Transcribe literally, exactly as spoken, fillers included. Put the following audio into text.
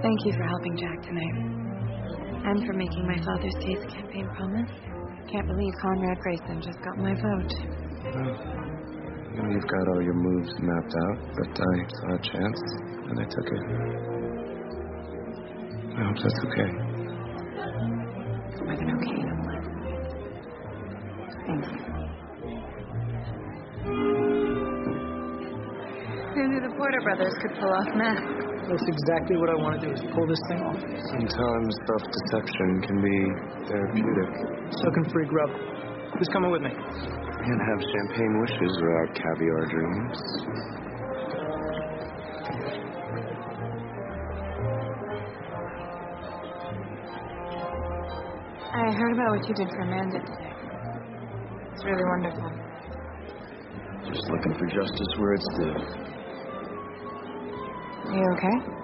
Thank you for helping Jack tonight. And for making my father's case a campaign promise. Can't believe Conrad Grayson just got my vote. Well, you know, you've got all your moves mapped out, but I saw a chance, and I took it. I hope that's okay. More than okay, Nolan. Thank you. Who knew the Porter brothers could pull off meth? That's exactly what I want to do, is pull this thing off. Sometimes self-deception can be therapeutic. So can free grub. Who's coming with me? Can't have champagne wishes without caviar dreams. I heard about what you did for Amanda today. It's really wonderful. Just looking for justice where it's due. Are you okay?